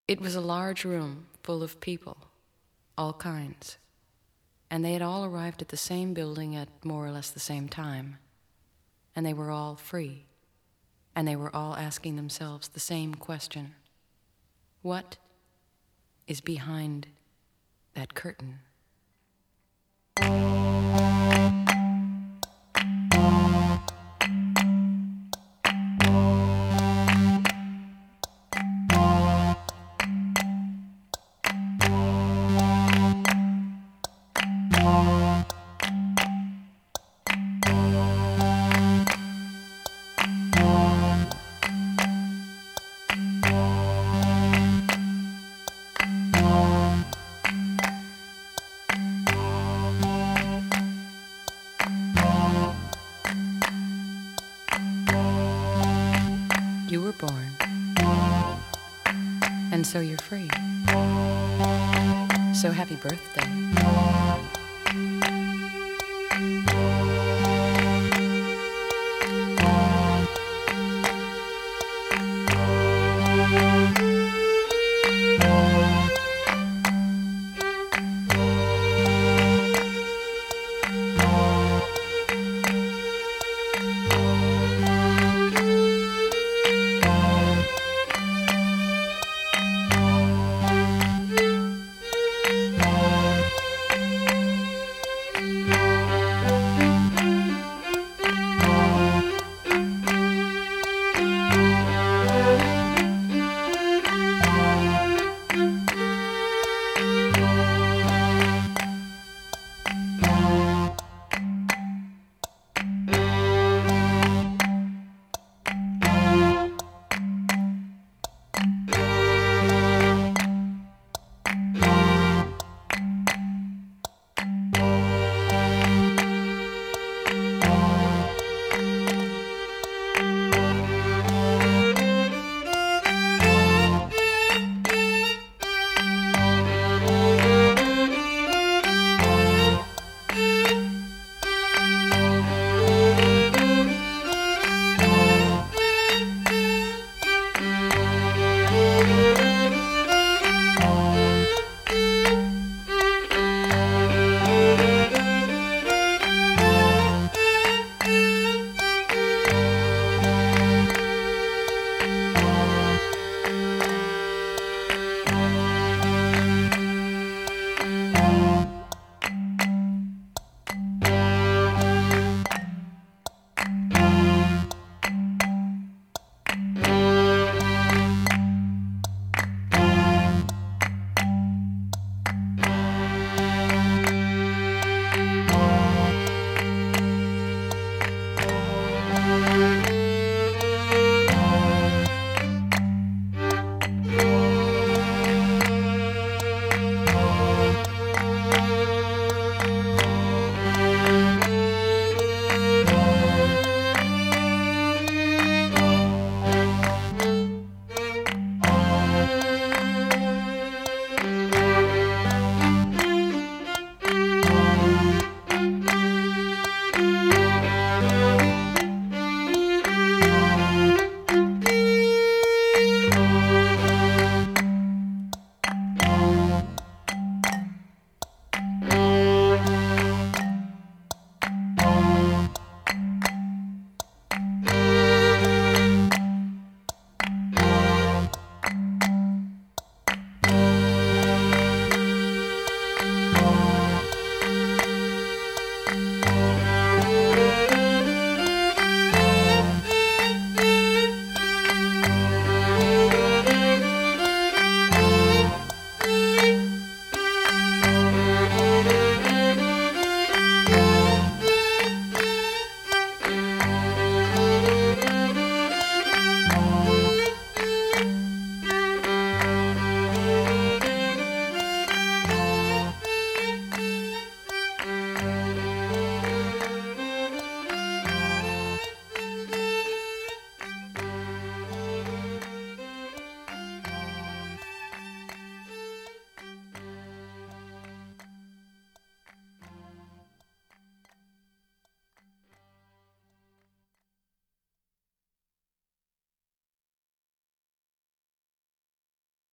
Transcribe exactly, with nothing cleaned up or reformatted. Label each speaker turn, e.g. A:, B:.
A: It was a large room full of people, all kinds, and they had all arrived at the same building at more or less the same time, and they were all free, and they were all asking themselves the same question: what is behind that curtain? You were born, and so you're free. So happy birthday.